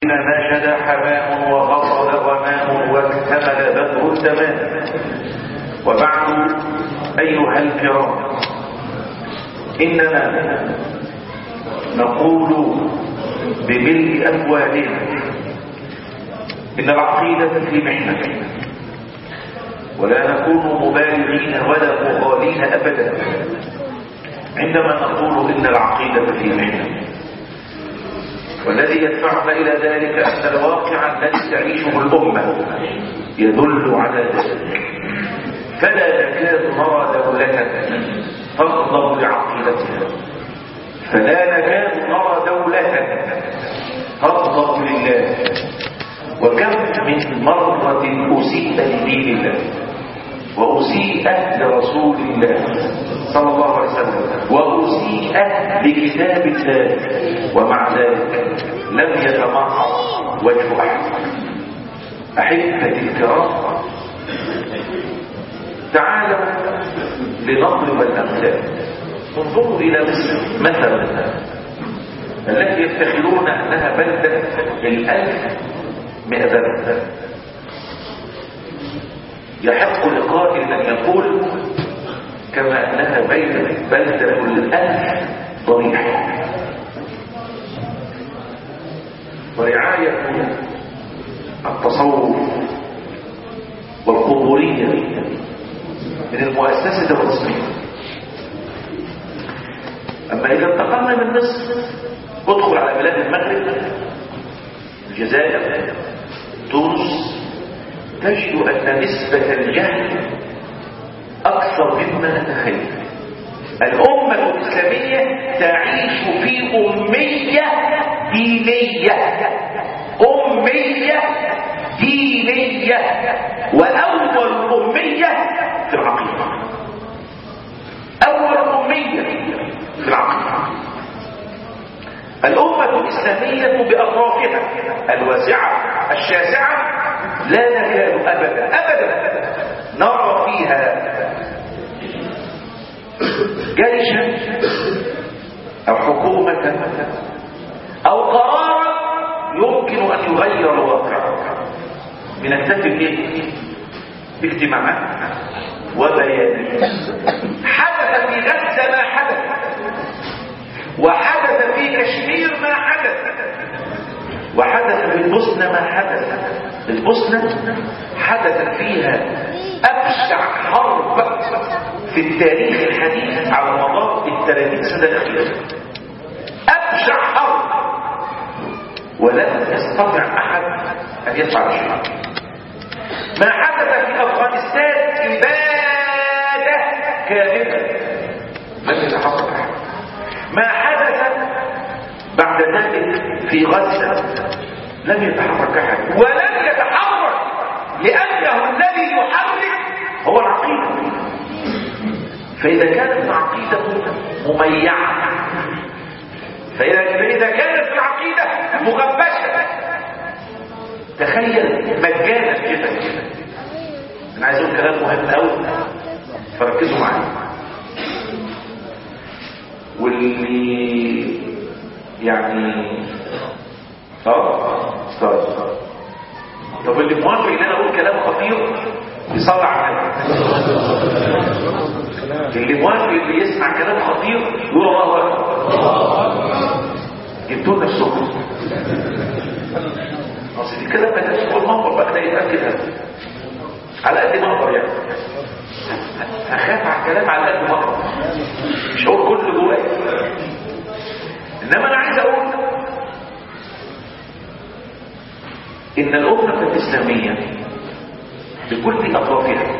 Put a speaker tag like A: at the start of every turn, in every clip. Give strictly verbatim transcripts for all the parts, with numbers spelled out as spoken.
A: نشد حمام وغصد غمام واكتمل بدر التمام. وبعد أيها الكرام، إننا نقول بملء أفواهنا إن العقيدة في محنة، ولا نكون مبالغين ولا مغالين أبدا عندما نقول إن العقيدة في محنة. والذي يدفعنا إلى ذلك أن الواقع الذي تعيشه الأمة يدل على ذلك، فلا نكاد نرى دولة تغضب لعقيدتها، فلا نكاد نرى دولة تغضب لله. وكم من مرة أسيء لدين الله وأسيء لرسول الله صلى الله عليه وسلم وأسيء لكتاب الله، ومع ذلك لم يتمحض وجه أحد. أحبتي الكرام، تعالوا لنضرب الأمثال. انظروا إلى مصر مثلا التي يفتخرون أنها بلدة الألف مئذنة. يحق لقائل أن يقول كما أنها بلدة الألف ضريح. ورعاية التصوف والقبورية من المؤسسة الرسمية. أما إذا انتقلنا من مصر ادخل على بلاد المغرب، الجزائر، تونس، تجد أن نسبة الجهل أكثر مما نتخيل. الأمة الإسلامية تعيش في أمية دينية، أمية دينية، وأول أمية في العقيدة، أول أمية في العقيدة. الأمة الإسلامية بأطرافها الواسعة الشاسعة لا نكاد أبدا أبدا نرى فيها جيشا أو حكومة أو قرارا يمكن أن يغير الواقع. بنكتفي به باجتماعات وبيانات. حدث في غزة ما حدث، وحدث في كشمير ما حدث، وحدث في البوسنة ما حدث. البوسنة حدث فيها أبشع حرب في التاريخ الحديث على مدار الثلاثين سنة الأخيرة. أبشع حرب، ولم يستطع أحد أن يفعل شيء. ما حدث في أفغانستان إبادة كاملة، لم يتحقق أحد. ما حدث بعد ذلك في غزة لم يتحرك أحد، ولم يتحرك لأنه الذي يحرك هو العقيدة. فإذا كانت العقيدة مميعة، فإذا كانت العقيدة مغبشة، تخيل مجانا كده. أنا عايز أقول كلام مهم قوي فركزوا معايا. واللي يعني اه طيب طب اللي موافق ان انا اقول كلام خطير يصلي على النبي. اللي موافق اللي يسمع كلام خطير يقول الله اكبر. جبتوا نفسكم اصل دي كلام ما تقول الموقف بقى ده يتاكد على قد ما اقدر. يعني هخاف على الكلام على قد ما اقدر، مش هقول كل جوايا. انما انا عايز اقول ان الامه الاسلاميه بكل اطرافها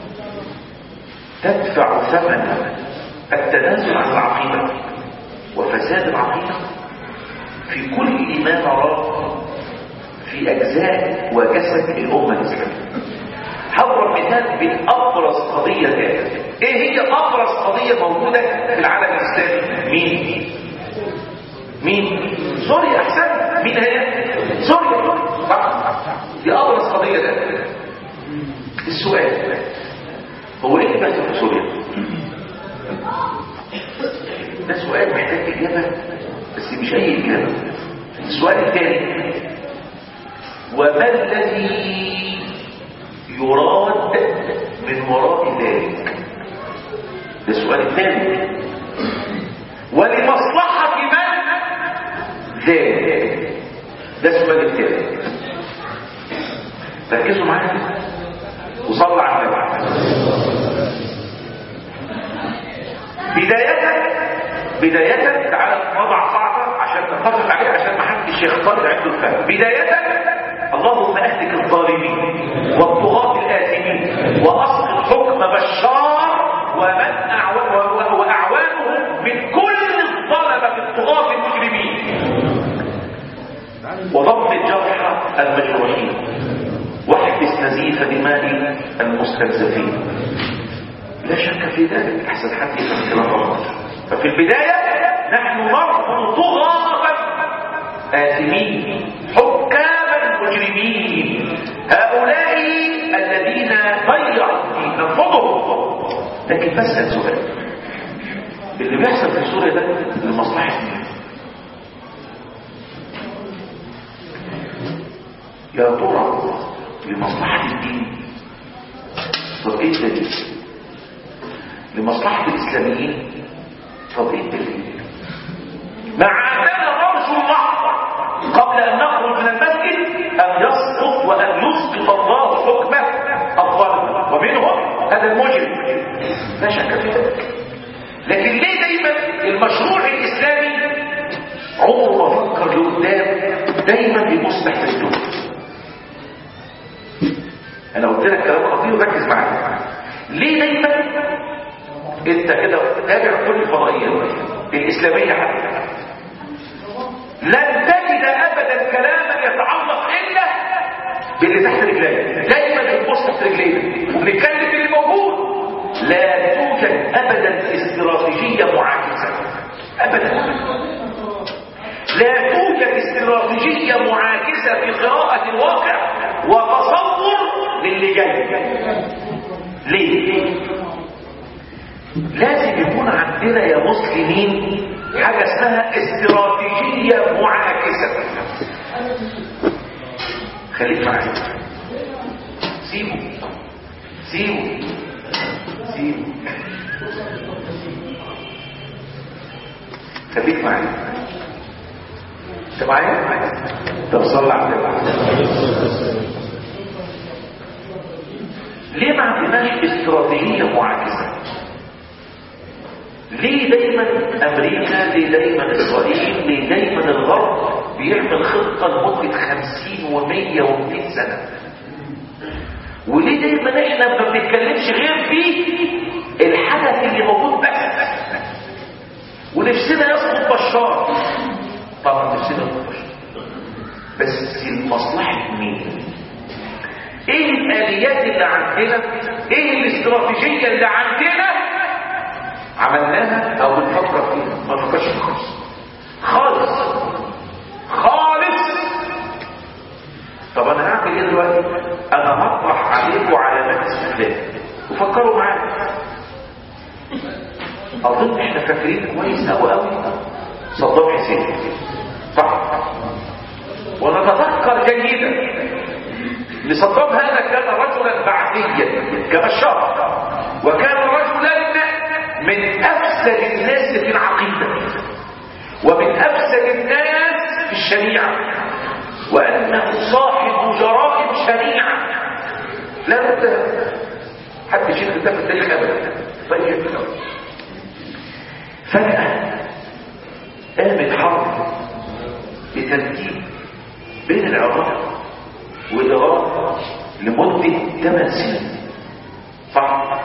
A: تدفع ثمن التنازل عن العقيده وفساد العقيده في كل ما نراه في اجزاء وجسد الامه الاسلاميه. هضرب مثال بأبرز قضية كانت. ايه هي أبرز قضية موجودة في العالم الإسلامي؟ مين؟ مين؟ سوريا. أحسن. مين هي؟ سوريا. صح؟ دي أبرز قضية كانت. السؤال هو ايه اللي بيحصل في سوريا؟ ده سؤال محتاج إجابة، بس مش أي إجابة. السؤال الثاني، وما الذي يراد من وراء ذلك؟ ده السؤال الثاني. ولمصلحة من ذلك؟ ده السؤال الثالث. ركزوا معايا وصلوا على النبي. بداية بداية تعالى نضع قاعدة عشان نتفق عليها عشان ما حدش يختار عنده الفهم. بداية اللهم اهلك الظالمين والطغاة الآثمين وأسقط حكم بشار ومن أعوانه وأعوانه من كل الظلمة الطغاة المجرمين وضبط الجرحى المجروحين واحبس نزيف دماء المستنزفين. لا شك في ذلك، احسن حد يفهم كلام الله. ففي البدايه نحن نرفض طغاة آثمين حكاما مجرمين هؤلاء الذين ضيعوا الدين نرفضهم. لكن بسأل سؤال، اللي بيحصل في سوريا ده لمصلحه مين؟ يا ترى لمصلحة الدين؟ طب ايه الدليل؟ لمصلحة الإسلاميين؟ طب ايه الدليل؟ مع أننا نرجو اللحظة قبل أن نخرج من المسجد أن يسقط وأن يسقط الله حكمه الظالم ومنهم هذا المجرم، لا شك في ذلك. لكن ليه دايما المشروع الإسلامي عمره ما فكر لقدام، دايما بيبص تحت الدنيا؟ انا قلت لك كلام خطير وركز معايا. ليه دايما انت كده تابع كل الفضائيات الاسلاميه حتى لن تجد ابدا كلاما يتعلق الا باللي تحت رجليك؟ دايما بنبص تحت رجليك وبنتكلم باللي موجود. لا توجد ابدا استراتيجيه معاكسه ابدا. لا توجد استراتيجيه معاكسه في قراءه الواقع وتصور للي جاي. ليه؟ لازم يكون عندنا يا مسلمين حاجة اسمها استراتيجية معاكسة. خليك معايا. سيبه سيبه سيبه خليك معايا. انت معايا؟ طب صلى على النبي. ليه ما عندناش استراتيجية معاكسة؟ ليه دايما امريكا، ليه دايما اسرائيل، ليه دايما الغرب بيعمل خطة لمدة خمسين ومية ومئتين سنة؟ وليه دايما احنا ما بنتكلمش غير في الحدث اللي موجود بس؟ ونفسنا يسقط بشار. طبعا نفسنا يسقط بشار، بس لمصلحة مين؟ ايه الاليات اللي عندنا؟ ايه الاستراتيجيه اللي عندنا عملناها او بنفكر فيها؟ ما نفكرش خالص خالص خالص. طب انا هعمل ايه دلوقتي؟ انا هطرح عليكم علامات استفهام وفكروا معايا. اظن احنا فاكرين كويس قوي قوي صدام حسين، صح؟ ونتذكر جيدا لصدام هذا كان رجلا بعثيا كبشار، وكان رجلا من افسد الناس في العقيده ومن افسد الناس في الشريعه، وانه صاحب جرائم شنيعه لا بد حد يشيل ده في التاريخ ابدا. طيب فجاه قامت حرب بترتيب بين العراق وإيران لمدة ثمان سنين، صح؟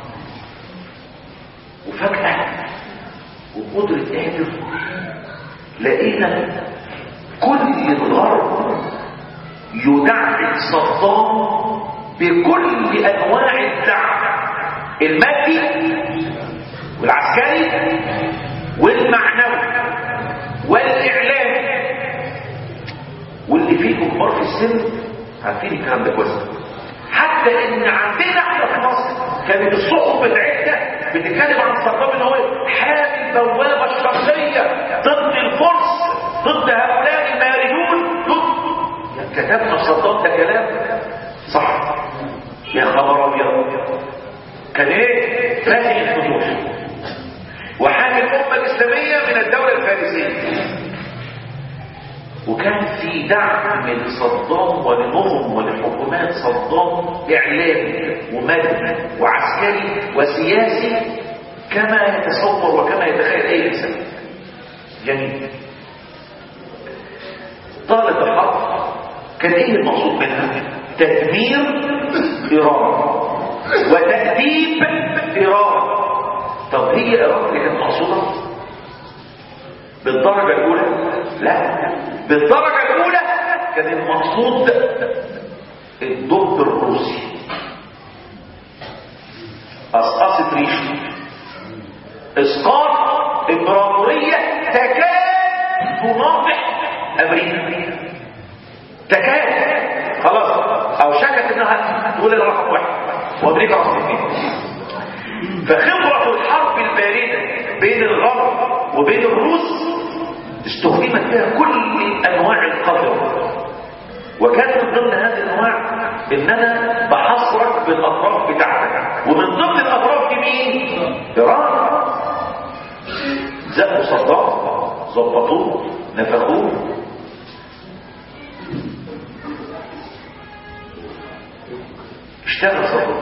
A: وفجأة وقدرة قادر لقينا كل الغرب يدعم صدام بكل أنواع الدعم المادي والعسكري والمعنوي والإعلامي. واللي فيكم كبار في السن عارفين الكلام ده كويس. حتى ان عندنا احنا في مصر كانت الصحف بتاعتنا بتتكلم عن صدام ان هو حامل بوابه الشرقيه ضد الفرس، ضد هؤلاء الماردون، ضد كتبنا صدام ده كلام صح. يا خبر ابيض، كان ايه؟ فاتح الفتوح وحامي الامه الاسلاميه من الدوله الفارسيه، وكان في دعم لصدام ولنظم ولحكومات صدام اعلامي ومدني وعسكري وسياسي كما يتصور وكما يتخيل اي انسان. جميل. طالت الحرب، كان ايه المقصود منها؟ تدمير ايران وتأديب ايران. طب هي ايران اللي كانت مقصوده بالدرجه الاولى؟ لا، بالدرجه الاولى كان المقصود الضد الروسي، قصقصه ريشه، اسقاط امبراطوريه تكاد تناطح امريكا، تكاد خلاص او شكت انها تقول الرقم واحد وامريكا رقم اثنين. فخبره الحرب البارده بين الغرب وبين الروس استخدمت فيها كل انواع القدر، وكان من ضمن هذه الانواع ان انا بحصرك بالاطراف بتاعتك، ومن ضمن الاطراف دي مين؟ ايران. زقوا صدام، ظبطوه، نفخوه، اشتغل صدام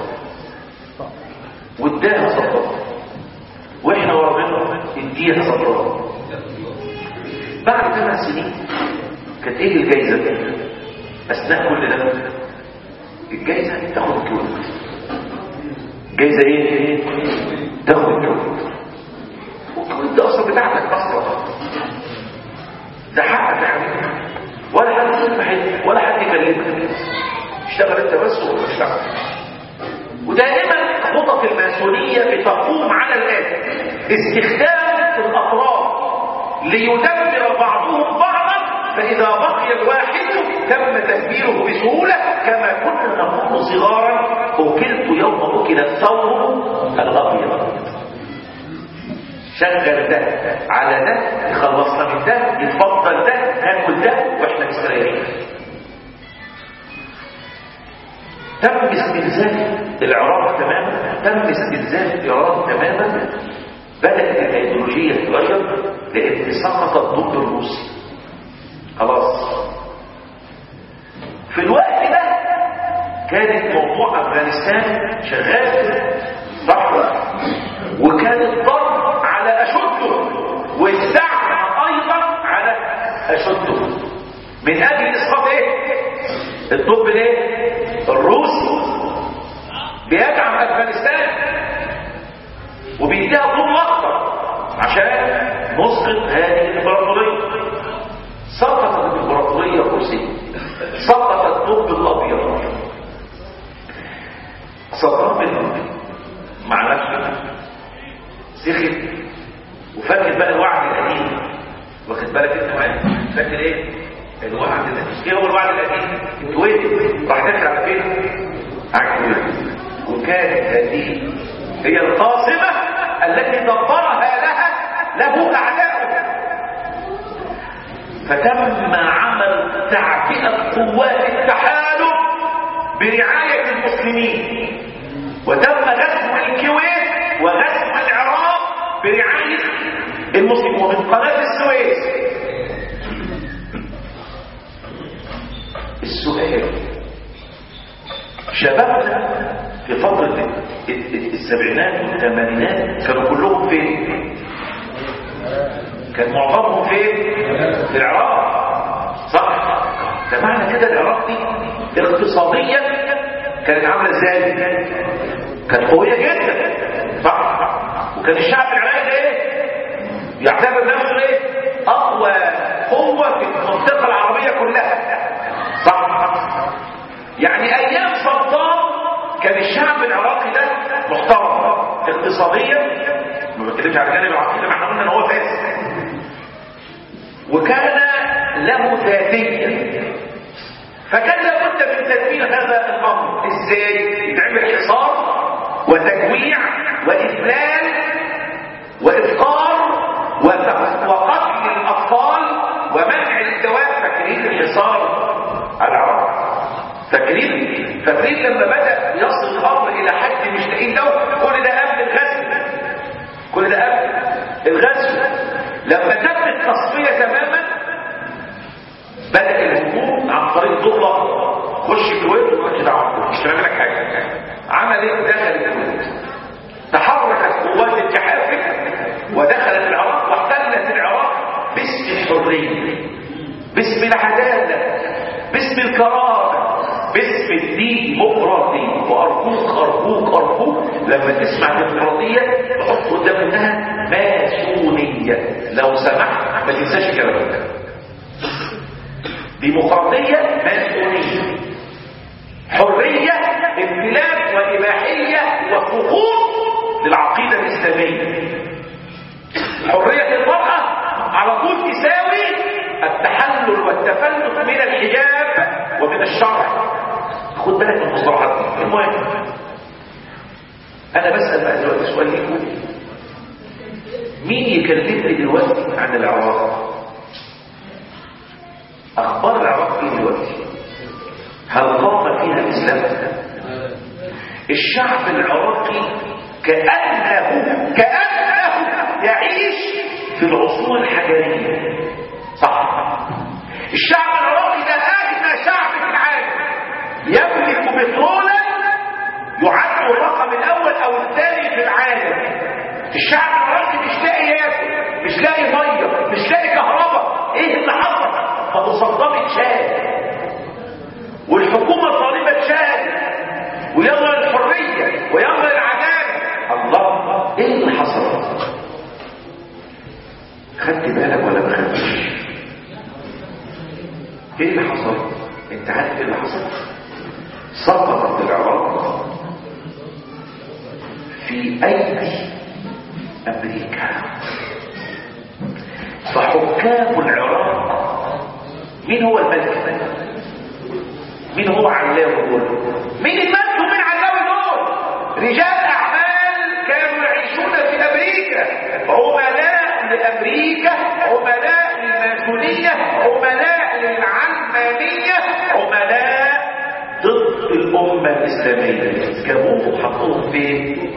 A: واداها صدام، واحنا ورا اديها صدام. بعد ثمان سنين كانت ايه الجايزه اثناء كل ده؟ الجايزه تاخد الكويت. الجايزه ايه؟ تاخد الكويت. والكويت ده اصلا بتاعتك اصلا، ده حقك يعني، ولا حد يسمح ولا حد يكلمك، اشتغل انت بس ولا اشتغل. ودائما خطط الماسونيه بتقوم على الاتي: استخدام الاطراف ليدمر بعضهم بعضا، فإذا بقي الواحد تم تدبيره بسهولة، كما كنا نقول صغارا: أكلت يوم أكل الثور الأبيض. شغل ده على ده، يخلصنا من ده، يتفضل ده، ناكل ده واحنا مستريحين. تم استنزاف العراق تماما، تم استنزاف إيران تماما. بدأت الايديولوجية تتغير لأن سقطت ضد الروس خلاص. في الوقت ده كانت موضوع أفغانستان شغال ضحوة، وكان الضرب على أشده والدعم أيضا على أشده من أجل إسقاط إيه؟ الطب ليه؟ الروس بيدعم أفغانستان وبيديها طول اكتر عشان نسقط هذه الامبراطوريه. سقطت الامبراطوريه الروسيه، سقط الطب الابيض. صدام مع نفسه سخن وفاكر بقى الوعد القديم. واخد بالك انت معايا؟ فاكر ايه الوعد القديم؟ ايه هو الوعد القديم؟ الكويت راح داخل على فين؟ على الكويت. وكانت هذه هي القاصمة التي دبرها لها له أعداؤه. فتم عمل تعبئة قوات التحالف برعاية المسلمين، وتم غزو الكويت وغزو العراق برعاية المسلمين، ومن قناة السويس. السؤال: شبابنا في فترة السبعينات والثمانينات كانوا كلهم فين؟ كان معظمهم فين؟ في العراق، صح؟ ده معنى كده العراق دي اقتصاديا كانت عامله ازاي؟ كانت قويه جدا، صح؟ وكان الشعب العراقي ده ايه؟ يعتبر نفسه ايه؟ اقوى قوه في المنطقه العربيه كلها، صح؟ يعني ايام صدام كان الشعب العراقي ده محترم اقتصاديا، ما بتكلمش على الجانب العقيدي، ما احنا قلنا ان هو فاسد، وكان له ذاتيا. فكان لابد من تدبير هذا الامر. ازاي؟ يتعمل حصار وتجويع واذلال وافقار وقتل الاطفال ومنع الدواب. فاكرين الحصار على فاكرين لما بدأ يصل الأمر إلى حد مش لاقيين له، كل ده قبل الغزو، كل ده قبل الغزو. لما تم التصفية تماما بدأ الهجوم عن طريق ضرة. خش الكويت ومالكش دعوه، مش هنعمل لك حاجه. عمل ايه؟ دخل الكويت، تحركت قوات التحالف ودخلت العراق واحتلت العراق باسم الحريه، باسم العداله، باسم الكرامه، باسم الديمقراطيه. وارجوك ارجوك ارجوك لما تسمع ديمقراطيه تحط قدام انها ماسونيه، لو سمحت ما تنساش الكلام ده. ديمقراطيه ماسونيه، حريه امتلاك واباحيه وحقوق للعقيده الاسلاميه. حريه المراه على طول تساوي التحلل والتفلت من الحجاب ومن الشرع. خد بالك من المصطلحات دي. المهم انا بسال بقى دلوقتي سؤال ليكم، مين يكلمني دلوقتي عن العراق؟ اخبار العراق ايه دلوقتي؟ هل قام فيها الاسلام؟ الشعب العراقي كانه كانه يعيش في العصور الحجريه، صح؟ الشعب العراقي ده اغنى شعب في العالم، يملك بترولا يعد الرقم الاول او الثاني في العالم. الشعب العراقي مش لاقي ياكل، مش لاقي ميه، مش لاقي كهرباء. ايه اللي حصل؟ ابو صدام اتشال والحكومه طالبه تشال، ويلا الحريه ويلا العداله. الله، ايه اللي حصل؟ خدت بالك ولا ما خدتش؟ ايه اللي حصل؟ انت عارف ايه اللي حصل؟ سقطت العراق في ايدي امريكا، فحكام العراق مين هو الملك؟ مين هو علاوي دول؟ مين الملك ومين علاوي دول؟ رجال اعمال كانوا يعيشون في امريكا، عملاء لامريكا، عملاء للماسونيه، عملاء للعلمانيه، عملاء ضد الامه الاسلاميه. جابوهم وحطوهم فين؟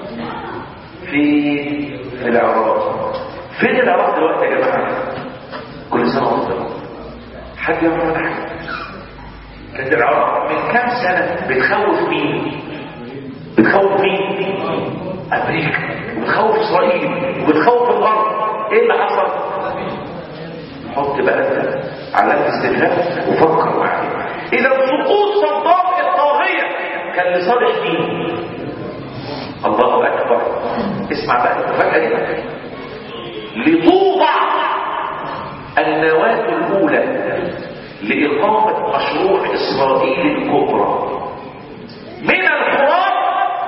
A: في العراق. فين العراق دلوقتي يا جماعه؟ كل سنه وانتم حد يعرف حاجه؟ كانت العراق من كام سنه بتخوف مين؟ بتخوف مين؟ امريكا، وبتخوف اسرائيل، وبتخوف الغرب. ايه اللي حصل؟ حط بقى علامه استفهام وفكر معايا. اذا سقوط صدام الطاغيه كان لصالح مين؟ الله اكبر. اسمع بقى المفاجاه دي. لتوضع النواه الاولى لإقامة مشروع إسرائيل الكبرى من الفرات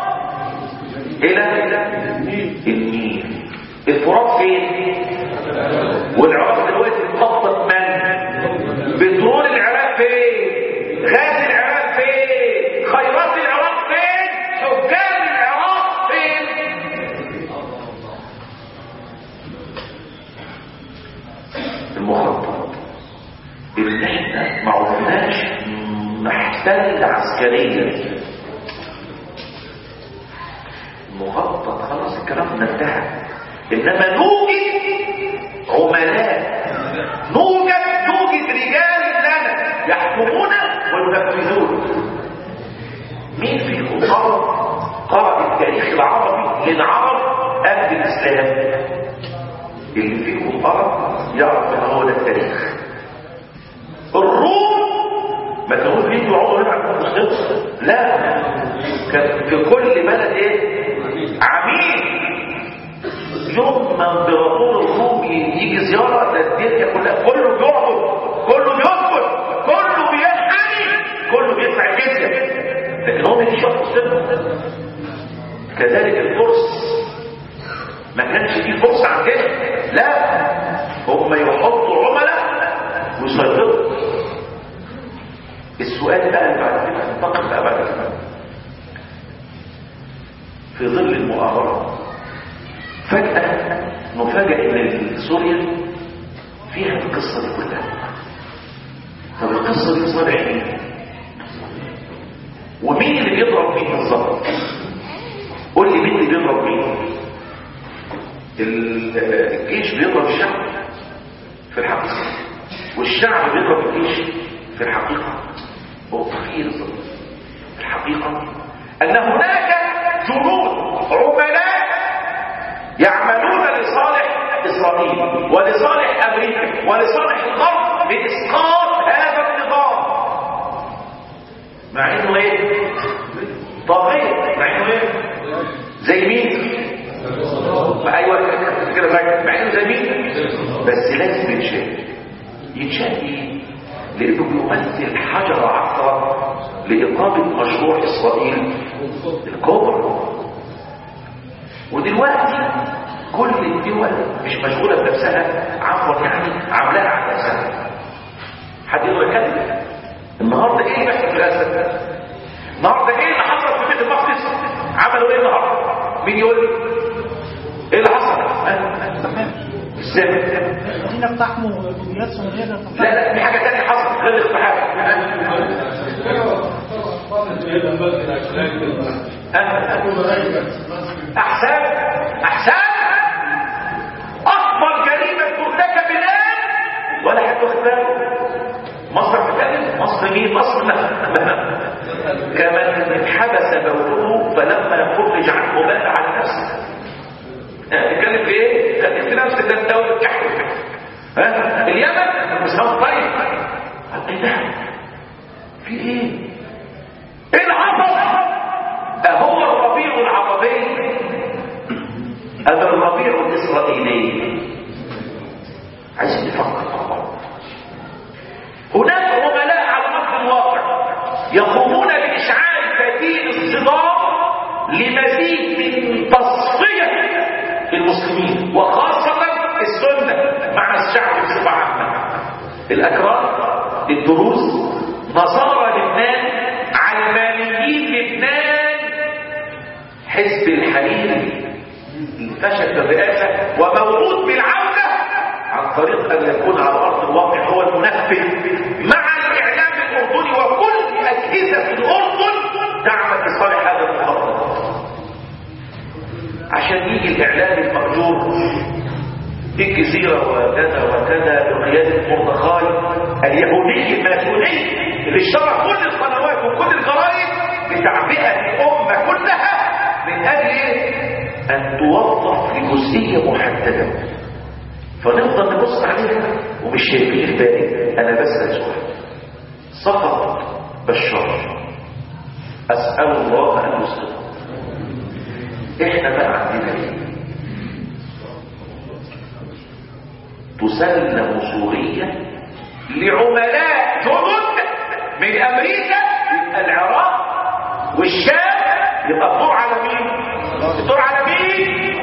A: إلى النيل. الفرات فين؟ والعراق دلوقتي مخطط من؟ بترول العراق فين؟ غاز العراق فين؟ خيرات العراق فين؟ حكام العراق فين؟ المخطط اللي احنا ما عرفناش نحتل عسكريا. المخطط خلاص الكلام انتهى، انما نوجد عملاء، نوجد نوجد رجال لنا يحكمون وينفذون. مين فيكم قرأ قرأ التاريخ العربي للعرب قبل الاسلام؟ اللي فيكم قرأ يعرف ان هو ده التاريخ. الروم ما كانوش بيجوا يقعدوا هنا على المسلمين، لا، كان في كل بلد ايه؟ عميل. يوم ما امبراطور الروم يجي زياره للدنيا كلها، كله بيعبد، كله بيسكت، كله بينحني، كله بيدفع الجزيه، لكن هم يجي يشوفوا مسلمين. كذلك الفرس ما كانش فيه فرصه عندنا، لا، هم يحطوا عملاء ويسيطروا. السؤال بقى اللي بعد كده انتقل بقى بعد كده في ظل المؤامرات فجأة نفاجئ ان سوريا فيها القصة دي كلها. طب القصة دي صالح مين؟ بالظبط. قول لي مين اللي بيضرب مين؟ الجيش بيضرب الشعب في الحقيقة، والشعب بيضرب الجيش في الحقيقة. هو تغيير الحقيقة أن هناك جنود عملاء يعملون لصالح إسرائيل ولصالح أمريكا ولصالح الغرب بإسقاط هذا النظام، مع إنه إيه؟ طاغية. مع إنه إيه؟ زي مين؟ أيوة كده، مع إنه زي مين؟ بس لازم يتشاف. يتشاف إيه؟ لأنه بيمثل حجر عثرة لإقامة مشروع إسرائيل الكبرى. ودلوقتي كل الدول مش مشغولة بنفسها، عفوا يعني عاملاها على نفسها. حد يقول يتكلم النهارده ايه اللي بيحصل في غزة؟ النهارده ايه اللي حصل في بيت المقدس؟ عملوا ايه النهارده؟ مين يقول لي؟ ايه اللي حصل؟ ازاي؟
B: الذين اقتحموا جمهوريات سوريا.
A: لا لا، في حاجة تانية حصلت غير الاقتحام. احسان احسان اكبر جريمة ترتكب الان ولا حد واخد باله. مصر بتتكلم، مصر مين؟ مصر كمن حبس بوله فلما فرج عنه مات على نفسه. تتكلم في ايه؟ في نفس الدولة الكحل. ها اليمن مسلم طيب. ايه ده؟ في ايه؟ ايه اللي حصل؟ اهو الربيع العربي ام الربيع الاسرائيلي؟ عايزين نفكر مع بعض. هناك عملاء على ارض الواقع يقومون باشعال فتيل الصدام لمزيد من تصفيه المسلمين وخاصه السنه مع الشعب بصفه عامه. الاكراد، الدروز، نصارى لبنان، علمانيين لبنان، حزب الحريري فشل بالرئاسه وموعود بالعوده عن طريق ان يكون على ارض الواقع هو المنفذ مع الاعلام الاردني وكل اجهزه الاردن تعمل لصالح هذا المخطط، عشان يجي الاعلام المأجور في الجزيره وكذا وكذا بقياده مردخاي اليهودي الماسوني اللي اشترى كل القنوات وكل الجرائد لتعبئه الامه كلها من اجل ان توظف لجزئيه محدده. فنفضل نبص عليها ومش شايفين الباقي. انا بسال سؤال: سقط بشار، اسال الله ان يسقطه. احنا بقى عندنا ايه؟ تسلم سوريا لعملاء جدد من امريكا، يبقى العراق والشام، يبقى الدور على مين؟ الدور على مين؟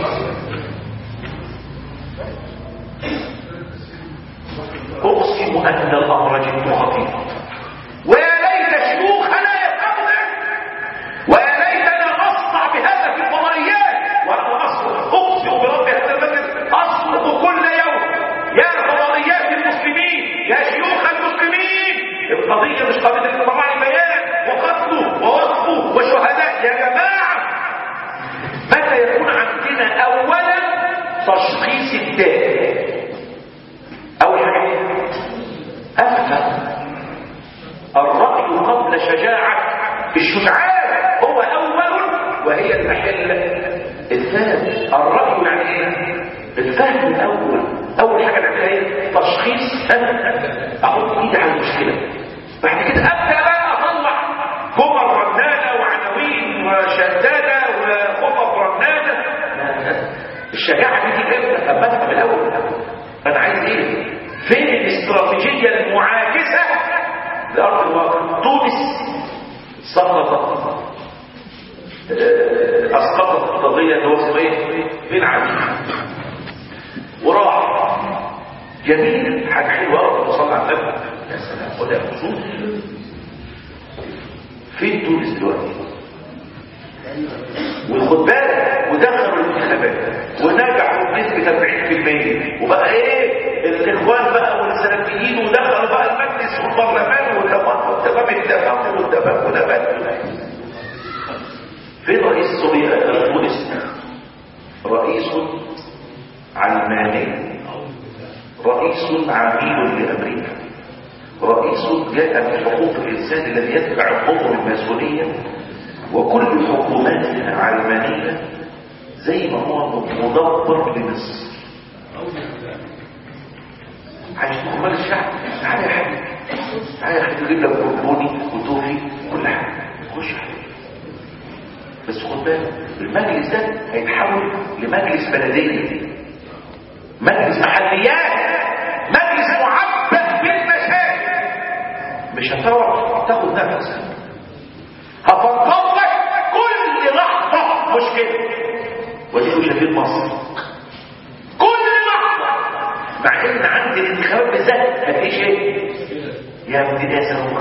A: اقسم ان الامر جد خطير، ويا ليت شيوخنا يفهمون، ويا ليتنا نصنع بهذا في الفضائيات. وانا اصرخ، اقسم برب هذا المسجد، اصرخ كل يوم: يا فضائيات المسلمين، يا شيوخ المسلمين، القضيه مش قضيه انقطاع البيان وقتله ووقفه وشهداء. يا جماعه، متى يكون عندنا اولا تشخيص الداء؟ اول حاجه افهم الراي قبل شجاعه الشجعان، هو اول وهي المحل الثاني. الراي يعني ايه؟ الفهم الاول. اول حاجه نعملها ايه؟ تشخيص. احط ايدي على المشكله، بعد كده ابدا بقى اطلع جمل رنانه وعناوين وشداده وخطب رنانه. الشجاعه دي امتى؟ اما افهم الاول انا عايز ايه؟ فين الاستراتيجيه المعاكسه لارض الواقع؟ تونس سقطت، اسقطت القضيه اللي هو اسمه ايه؟ بن علي، وراح. جميل، حاجه حلوه قوي، وصلى على النبي. يا سلام، وده خصوص. فين تونس دلوقتي؟ وخد بالك، ودخلوا الانتخابات ونجحوا بنسبه أربعين بالمية، وبقى ايه؟ الاخوان بقى والسلفيين، ودخلوا بقى المجلس والبرلمان والتمام والتمام التمام والتمام والتمام. الصين عميل لأمريكا، رئيس جاء من حقوق الإنسان الذي يتبع الأمر الماسونية، وكل حكوماتنا علمانية زي ما هو مدبر لمصر. عايش تقبل الشعب، تعالى يا حبيبي تعالى يا حبيبي جيب لك كربوني وتوفي كل حاجة، خش حبيبي. بس خد بالك المجلس ده هيتحول لمجلس بلدية، مجلس محليات، مجلس معبد بالمشاكل. مش هتعرف تاخد نفسك، هتنطلق كل لحظة مشكلة. ودي شديد مصر كل لحظة، مع ان عند الانتخابات بالذات مفيش ايه يا ابني ده صاروخ.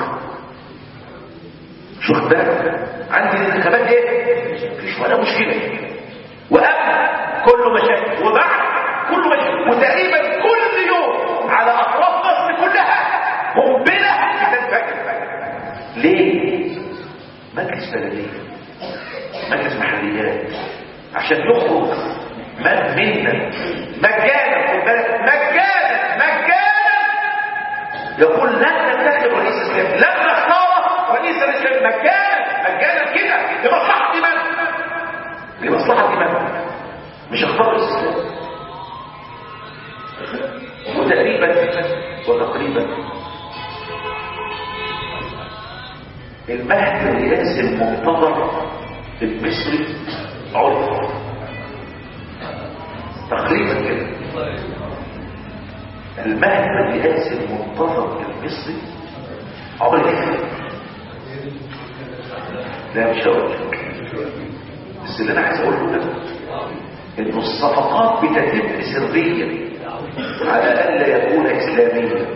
A: شو خد بالك عند الانتخابات ايه مفيش ولا مشكلة، وقبل كله مشاكل، وبعد كله مشاكل، وتقريبا كل يوم على اطراف مصر كلها قنبله بتنفجر. ليه؟ مجلس بلديه، مجلس محليات، عشان يخرج من منا مجانا، خد بالك مجانا مجانا يقول لن نتخذ رئيس اسلامي، لن نختار رئيس الاسلامي مجانا مجانا كده لمصلحه من؟ لمصلحه من؟ مش اختار رئيس اسلامي. وتقريبا وتقريبا المهد الرئاسي المنتظر المصري عرف تقريبا كده. المهد الرئاسي المنتظر المصري عرف. لا مش هقول لك، بس اللي انا عايز اقوله ده انه الصفقات بتتم سريا على الا يكون اسلاميا،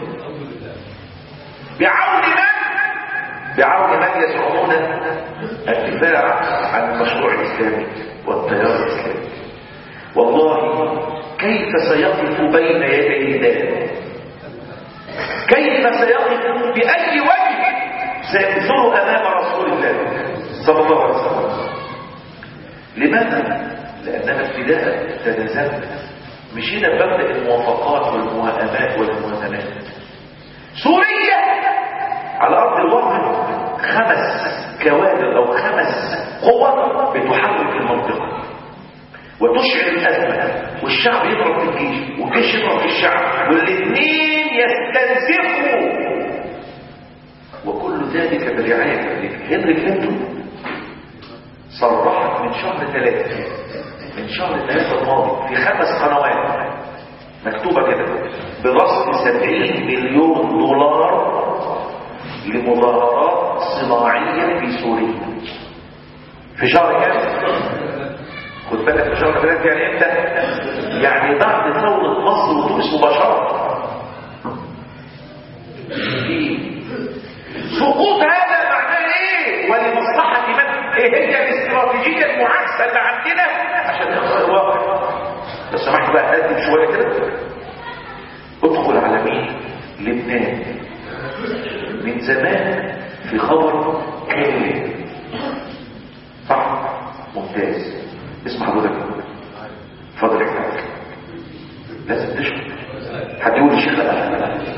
A: بعون من؟ بعون من يزعمون الدفاع عن المشروع الاسلامي والتيار الاسلامي. والله كيف سيقف بين يدي الله؟ كيف سيقف باي وجه سينظر امام رسول الله صلى الله عليه وسلم؟ لماذا؟ لاننا ابتداء تنازلنا، مشينا بمبدأ الموافقات والموائمات والموازنات. سوريا على ارض الواقع خمس كوادر او خمس قوى بتحرك المنطقه وتشعل الازمه، والشعب يضرب في الجيش والجيش يضرب في الشعب، والاثنين يستنزفوا، وكل ذلك برعايه هنري كلينتون. صرحت من شهر ثلاثة من شهر ثلاثة الماضي في خمس قنوات مكتوبة كده برصد سبعين مليون دولار لمظاهرات صناعية في سوريا في شهر كام؟ خد بالك في شهر ثلاثة يعني امتى؟ يعني بعد ثورة مصر وتونس مباشرة. في سقوط هذا معناه ايه؟ ولمصلحة من؟ ايه هي الاستراتيجية المعاكسة اللي عندنا عشان نخسر الواقع؟ لو سمحت بقى اقدم شوية كده. ادخل على مين؟ لبنان. من زمان في خبر كامل صح؟ ممتاز. اسم حضرتك اتفضل يا حاج. لازم تشرب. حد يقول لي شيخ لا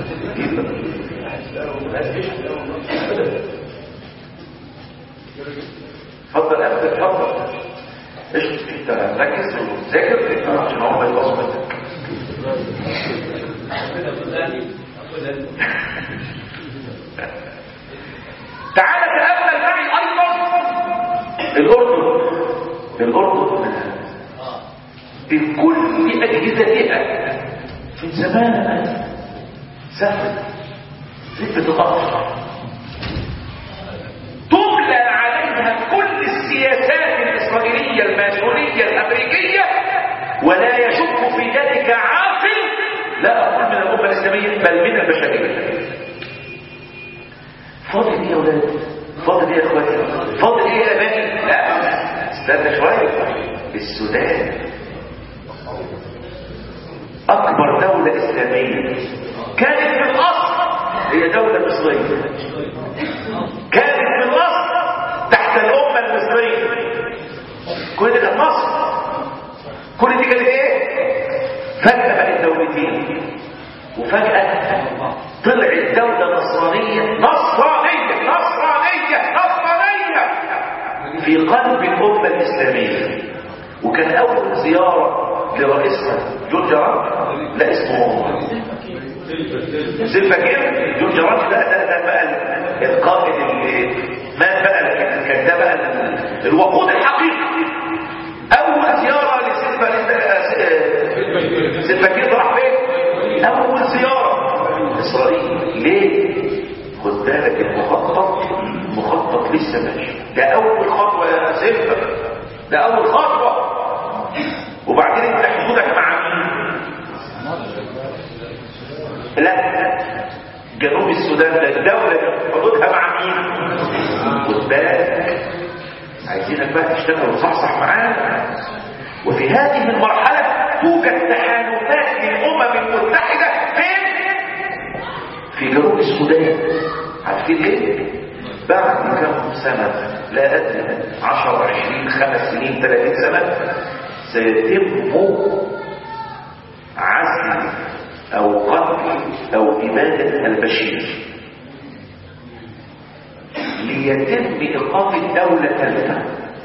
A: اتفضل ابدا اتفضل اشرب. انت ركز وذاكر عشان هم يبقوا منك. تعال تأمل معي ايضا الاردن. الاردن بكل اجهزتها من زمان سهل زفت الأرض تملى عليها كل السياسات الإسرائيلية الماسونية الأمريكية، ولا يشك في ذلك عاقل، لا أقول من الأمة الإسلامية بل من البشرية. فاضل إيه يا أولاد؟ فاضل إيه يا أخواتي؟ فاضل إيه يا أباني؟ لا استنى شوية. السودان أكبر دولة إسلامية كانت في الأصل هي دولة مصرية، كانت في الأصل تحت الأمة المصرية. كل دي كانت مصر، كل دي كانت إيه؟ فجأة بقت دولتين، وفجأة قلب الأمة الإسلامية، وكان أول زيارة لرئيسها جون جرانت، لا اسمه سيلفاكير. جون جرانت ده ده ده بقى القائد اللي مات بقى، كان ده بقى الوقود الحقيقي. أول زيارة لسيلفاكير راح فين؟ أول زيارة إسرائيل. ليه؟ خد بالك المخطط المخطط لسه ماشي، ده أول خطوة يا سيلفا، ده أول خطوة. وبعدين انت حدودك مع مين؟ لا، جنوب السودان ده الدولة حدودها مع مين؟ خد بالك، عايزينك بقى تشتغل وتصحصح معانا. وفي هذه المرحلة توجد تحالفات للأمم المتحدة فين؟ في جنوب السودان. عارفين ليه؟ بعد كم سنة، لا أدري، عشر عشرين خمس سنين ثلاثين سنة، سيتم عزل أو قتل أو إبادة البشير ليتم إقامة دولة ثالثة.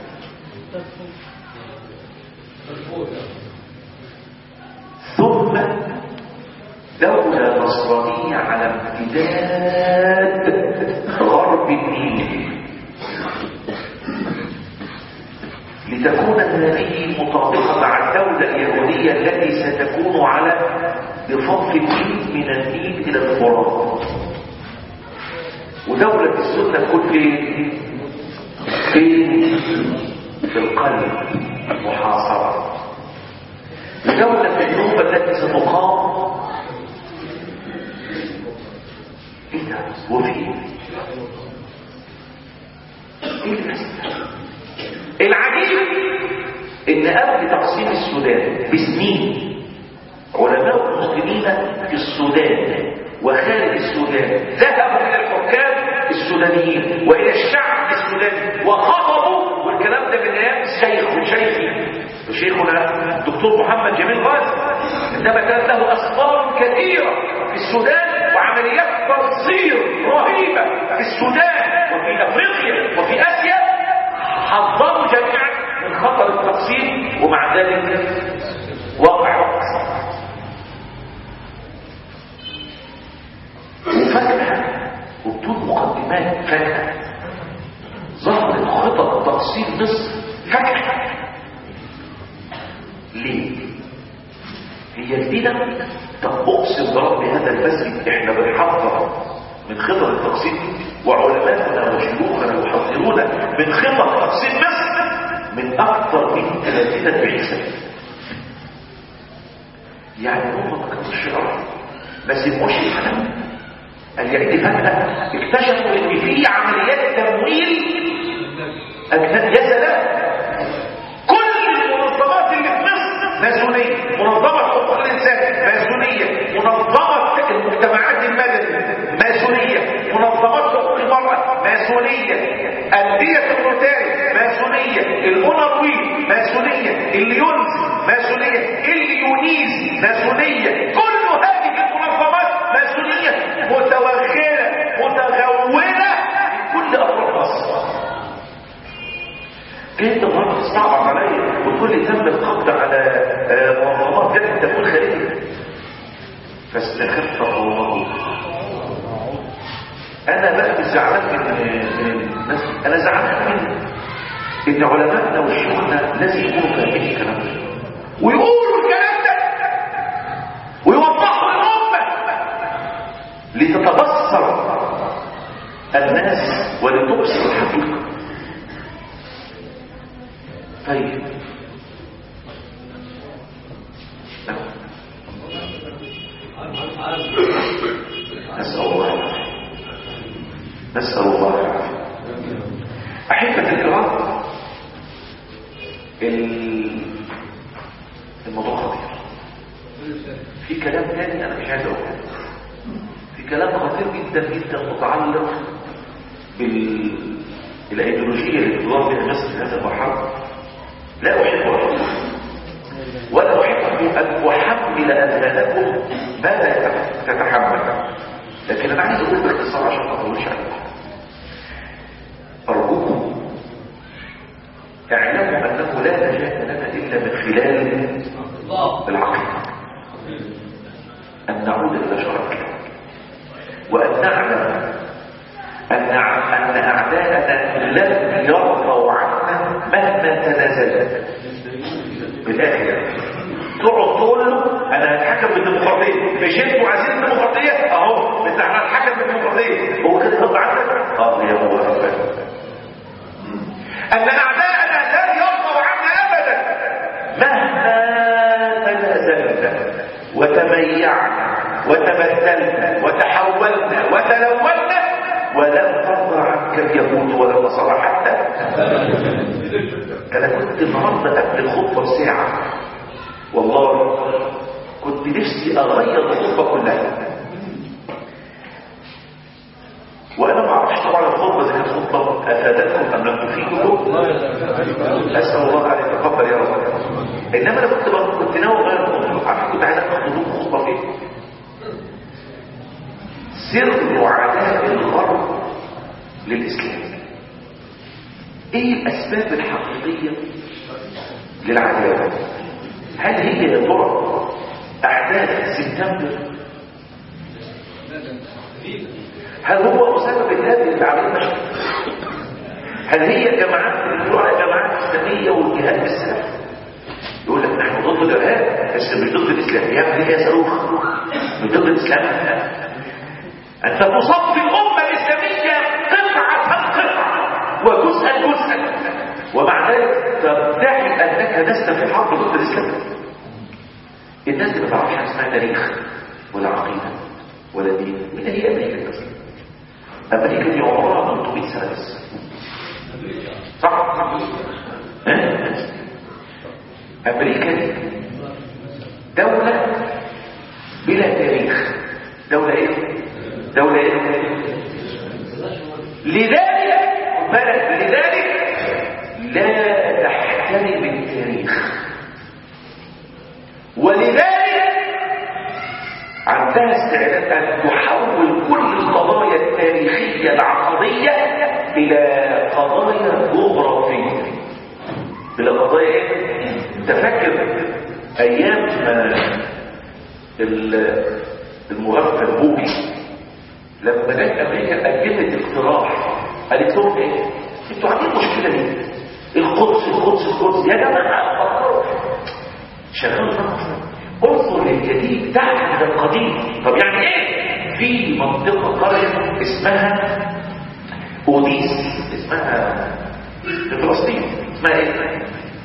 A: ثم دولة نصرانية على امتداد غرب النيل، لتكون هذه مطابقة مع الدولة اليهودية التي ستكون على ضفاف النيل من النيل إلى الفرات. ودولة السنة تكون فين؟ فين؟ في القلب محاصرة. ودولة النوبة التي ستقام ايه ده؟ وفيه ايه العجيب ان قبل تقسيم السودان بسنين علماء المسلمين في السودان وخارج السودان ذهبوا الى الحكام السودانيين والى الشعب السوداني وخطبوا، والكلام ده من ايام الشيخ وشيخي وشيخنا الدكتور محمد جميل غازي، انما كان له اسفار كثيره في السودان وعمليات تنصير رهيبه في السودان وفي افريقيا وفي اسيا، حذروا جميعا من خطر التقسيم، ومع ذلك وقع. وفجأة وبدون مقدمات فجأة ظهرت خطط تقسيم مصر فجأة. ليه؟ هي جديدة؟ طب اقسم برب هذا المسجد احنا بنحذر من خطط التقسيم، وعلماءنا وشيوخنا يحذرون من خطط تقسيم مصر من اكثر من ثلاثين أربعين سنة. يعني هم ما كانوش يعرفوا، ما سموش الكلام. اليهود فجأة اكتشفوا ان في عمليات تمويل اجنبي. يا سلام، كل المنظمات اللي في مصر ماسونيه، منظمه حقوق الانسان ماسونيه، منظمه المجتمعات المدنيه ماسونيه، منظمات حقوق المراه ماسونيه، انديه الروتاري ماسونيه، الأونروي ماسونيه، الليونز ماسونيه، الليونيز ماسونيه. كل هذه المنظمات ماسونيه متوغله متغوله كل افراد مصر. انت النهارده تصعب عليا وتقول لي تم القبض على منظمات جت تكون خارجيه، فاستخف الله. انا بقى زعلان من الناس، انا زعلان من ان علماءنا وشيوخنا لازم يكونوا فاهمين الكلام ده ويقولوا الكلام ده ويوضحوا للامه لتتبصر الناس ولتبصر الحقيقه. طيب نسأل الله العافية، نسأل الله العافية. أحبة الكرام، الموضوع خطير. في كلام تاني أنا مش عايز أقوله، في كلام خطير جدا جدا متعلق بالأيديولوجية اللي تدور بها مصر في هذا المرحلة. لا أحب أقول ولا أحب أن أحمل أذهانكم ما لا تتحمل، لكن أنا عايز أقول باختصار عشان ما أطولش عليكم. أرجوكم العقيدة، أن نعود إلى شرعك، وأن نعلم أن أن أعداءنا لن يرضوا عنا مهما تنازلت. بالآخر تقعد تقول له أنا هتحكم بالديمقراطية، مش أنتوا عايزين الديمقراطية؟ أهو بس إحنا هنتحكم بالديمقراطية، هو كده يرضى عنك؟ أه يا هو أن أعداءنا لن يرضوا عنا أبدا مهما تنازلنا وتميعنا وتبدلنا وتحولنا وتلونا، ولن ترضى عنك اليهود ولا النصارى حتى. انا كنت النهارده قبل الخطبه بساعه والله كنت نفسي اغير الخطبه كلها، وانا ما اعرفش طبعا الخطبه دي كانت خطبه افادتكم ام لم تفيدكم، اسال الله ان يتقبل يا رب. انما انا كنت كنت ناوي اغير الخطبه، عارف كنت عايز اخد خطبه فين؟ سر عداء الغرب للإسلام. ايه الأسباب الحقيقية للعداوة؟ هل هي يا ترى أحداث سبتمبر؟ هل هو مسبب الهدم اللي عملنا؟ هل هي جماعات بيقولوا على جماعات إسلامية والجهاد بالسلاح؟ يقول لك نحن ضد الإرهاب بس مش ضد الإسلام. يا ابني يا صاروخ مش ضد الإسلام، أنت تصفي الأمة الإسلامية قطعة قطعة وجزءا جزءا، ومع ذلك تدعي أنك لست في حرب ضد الإسلام. الناس اللي ما تعرفش حاجة اسمها تاريخ ولا عقيدة ولا دين. من هي أمريكا بس؟ أمريكا دي عمرها ثلاثمائة سنة بس، صح؟ ها؟ أمريكا دي دولة بلا تاريخ، دولة إيه؟ دولة إيه؟ لذلك بلد لذلك لا تحترم التاريخ، ولذلك عندها استعداد أن تحول كل القضايا التاريخية العقدية إلى قضايا جغرافية، إلى قضايا إيه؟ تفكر أيام المغفل بوكي لما جت امريكا قدمت اقتراح، قالت لهم ايه؟ انتوا عندكم مشكله ليه؟ القدس القدس القدس يا جماعه شغال انظر للجديد تحت القديم. طب يعني ايه؟ في منطقه قريه اسمها اوديس، اسمها في فلسطين، اسمها ايه؟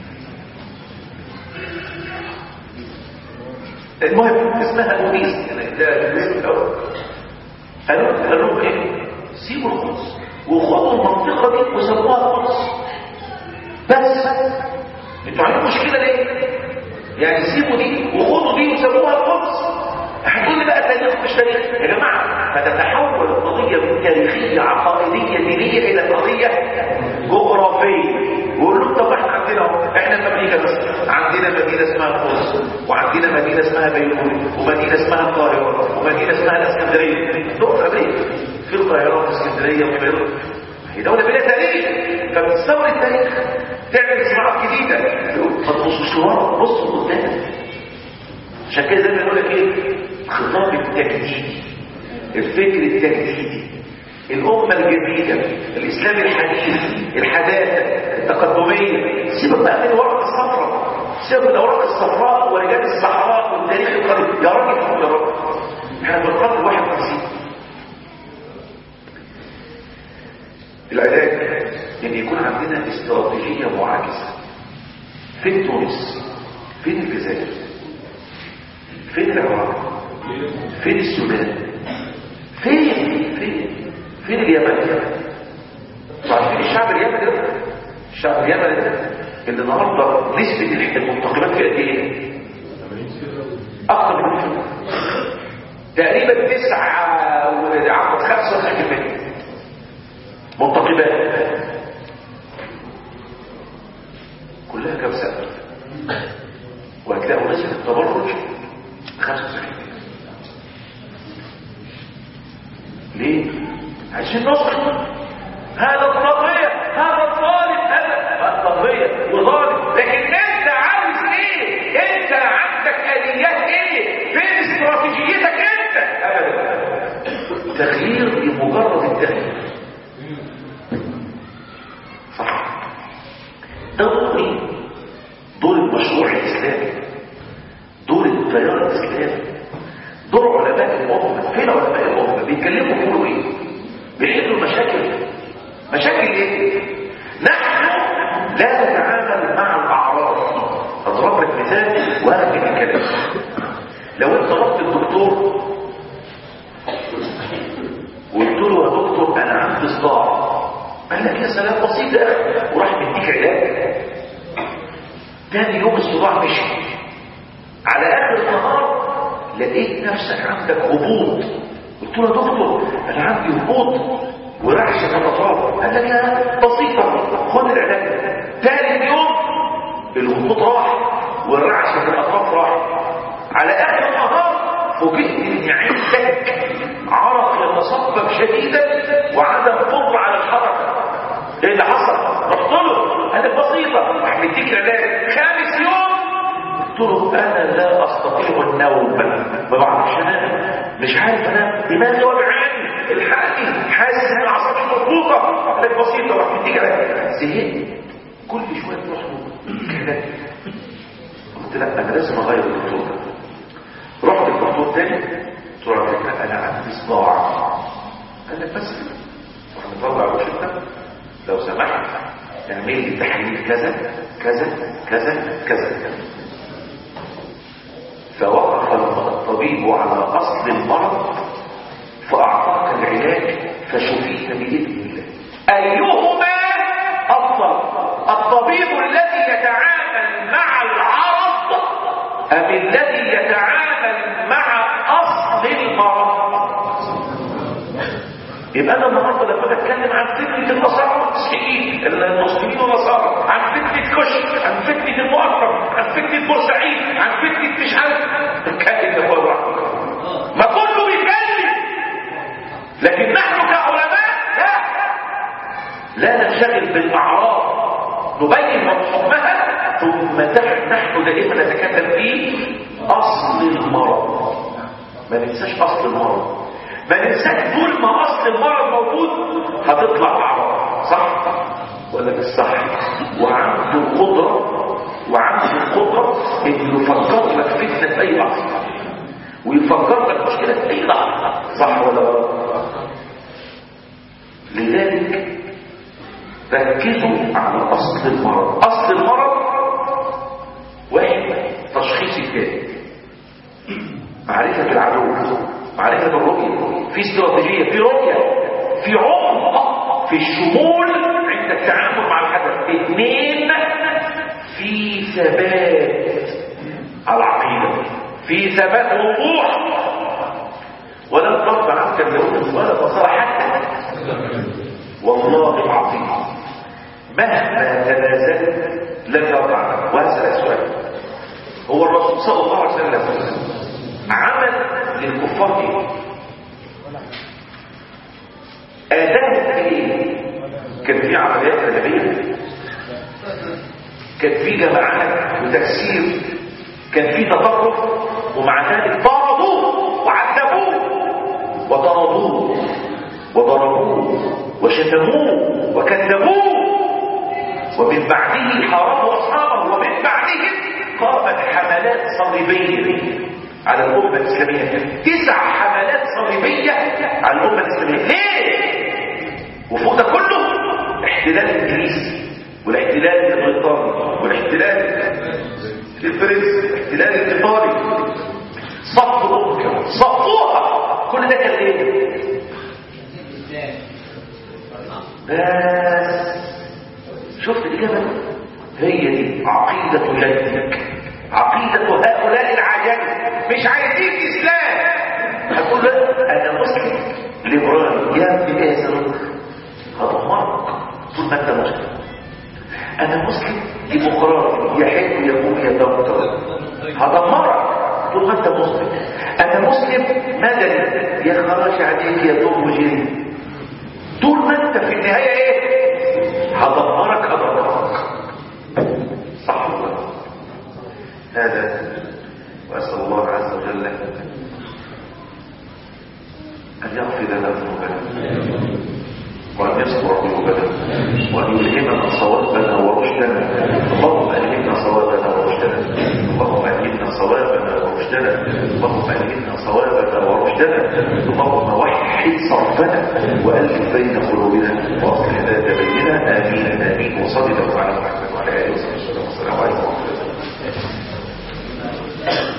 A: المهم اسمها اوديس، يعني ده الاسم الاول. قالوا قالوا ايه؟ سيبوا القدس وخدوا المنطقه دي وسموها القدس بس. انتوا عندكم مشكله ليه؟ يعني سيبوا دي وخدوا دي وسموها القدس. هتقول لي بقى تاريخ مش تاريخ يا جماعه. فتتحول القضيه من تاريخيه عقائديه دينيه الى قضيه جغرافيه. ويقول لهم طب احنا عندنا اهو، احنا في امريكا بس عندنا مدينه اسمها القدس، وعندنا مدينه اسمها بيروت، ومدينه اسمها القاهره، ومدينه اسمها الاسكندريه. دول في امريكا في القاهره والاسكندريه وبيروت. هي دوله بلا تاريخ، فبتستورد التاريخ تعمل صناعات جديده. ما تبصوش لورا، بصوا قدام. عشان كده زي ما بيقول لك ايه؟ خطاب التجديدي، الفكر التجديدي، الأمة الجديدة، الإسلام الحديث، الحداثة التقدمية. سيبك بقى من الورقة الصفراء، سيبك من الأوراق الصفراء ورجال الصحراء والتاريخ القديم. يا راجل يا راجل احنا في القرن الواحد وخمسين. العلاج ان يكون عندنا استراتيجية معاكسة. فين تونس؟ فين الجزائر؟ فين العراق؟ فين السودان؟ فين فين فين اليمن؟ عارفين الشعب اليمني ده؟ الشعب اليمني ده اللي النهارده نسبة المنتقبات في قد ايه؟ اكثر من كده تقريبا تسعة وعقد خمسة وخمسين بالمية منتقبات، كلها كم سنة. وهتلاقوا نسبة التبرج خمسة وسبعين. ليه؟ عشان نصر هذا الطاغية، هذا الظالم، هذا الطاغية وظالم. لكن انت عاوز ايه؟ انت عندك تغيير لمجرد التغيير. صح؟ ده دور مين؟ دور المشروع الاسلامي، دور التيار الاسلامي، دور علماء الامه. فين علماء الامه؟ بيتكلموا بيقولوا ايه؟ بيحلوا المشاكل. مشاكل ايه؟ نحن لا نتعامل مع الاعراض. اضرب لك مثال واخد الكلام. لو انت رحت الدكتور وقلت له يا دكتور انا عندي صداع، قال لك يا سلام بسيط يا اخي، وراح مديك علاج. تاني يوم الصداع مشي، على اخر النهار لقيت نفسك عندك هبوط. قلت له يا دكتور انا عندي هبوط ورعشه في الاطراف، قال لك يا بسيطه خد العلاج. تاني يوم الهبوط راح والرعشه في الاطراف راح. على اخر النهار فوجئت ان عندك عرق يتصبب شديدا وعدم قدره على الحركه. ايه اللي حصل؟ رحت له قال لك بسيطه، راح مديك علاج. خامس يوم قلت له انا لا استطيع النوم، ما بعرفش انام، مش عارف انام، دماغي وجعاني، الحقني، حاسس ان اعصابي مربوطه. قال لك بسيطه، راح مديك علاج. زهقت، كل شويه تروح له. قلت لا انا لازم اغير الدكتور ده. رحت الدكتور تاني قلت له على فكره انا عندي صداع. قال لك بس كده. راح مطلع روشته، لو سمحت اعمل لي تحليل كذا كذا كذا كذا. فوقف الطبيب على اصل المرض فاعطاك العلاج فشفيت باذن الله. ايهما افضل؟ الطبيب الذي يتعامل مع العرض ام الذي يتعامل مع اصل المرض؟ يبقى انا النهارده لما بتكلم عن فتنه النصارى والمسيحيين، المسلمين والنصارى، عن فتنه كشك، عن فتنه المؤخر، عن فتنه بورسعيد، عن فتنه مش عارف، بتكلم ده هو الواحد. ما كله بيتكلم، لكن نحن كعلماء لا لا ننشغل بالاعراض، نبين حكمها ثم نحن دائما نتكلم في اصل المرض. ما ننساش اصل المرض، ما ننساش طول ما اصل المرض موجود هتطلع اعراض. صح ولا مش صح؟ وعنده القدره وعنده القدره انه يفكر لك فتنه في اي لحظه ويفكر لك مشكله في اي لحظه. صح ولا غلط؟ لذلك ركزوا على اصل المرض. اصل المرض واحد، تشخيص الثاني، معرفه العدو، معرفه الرؤيه، في استراتيجيه، في رؤيه، في عمق، في الشمول عند التعامل مع الحدث. اثنين، في ثبات العقيده، في ثبات وضوح. ولن ترضى عنك اليهود ولا النصارى حتى والله العظيم مهما تنازلت لن يرضى عنك. وهسألك سؤال، هو الرسول صلى الله عليه وسلم عمل للكفار ايه؟ آداب ايه؟ كان في عمليات ارهابيه، كان في جماعات وتكسير، كان في تطرف، ومع ذلك طردوه وعذبوه وطردوه وضربوه وشتموه وكذبوه، ومن بعده حاربوا اصحابه، ومن بعدهم قامت حملات صليبيه على الامه الاسلاميه. تسع حملات صليبيه على الامه الاسلاميه. ليه؟ وفوق ده كله احتلال الانجليزي والاحتلال البريطاني والاحتلال الفرنسي والاحتلال الايطالي، صفوا الامه كمان، صفوها. كل ده كان ايه؟ بس شفت الاجابه؟ هي دي عقيده جدك، عقيده هؤلاء العجم، مش عايزين اسلام. هتقول له انا مسلم ليبرالي، يا ابني ايه سبب؟ هدمرك طول ما انت مسلم. انا مسلم ديمقراطي، يا حلو يا ابوي يا دكتور، هدمرك طول ما انت مسلم. انا مسلم مدني، يا خراش عليك يا دوب وجري، طول ما انت في النهايه ايه؟ هدمرك هدمرك. صح الله. هذا واسال الله عز وجل أن يغفر لنا ذنوبنا وأن يستر عيوبنا وأن يلهمنا صوابنا ورشدنا. اللهم ألهمنا صوابنا ورشدنا. اللهم ألهمنا صوابنا ورشدنا. اللهم ألهمنا صوابنا ورشدنا. اللهم وحد صرفنا وألف بين قلوبنا وأصلح ذات بيننا. آمين آمين. وصلي الله على محمد وعلى آله وصحبه وسلم. والسلام عليكم ورحمة الله.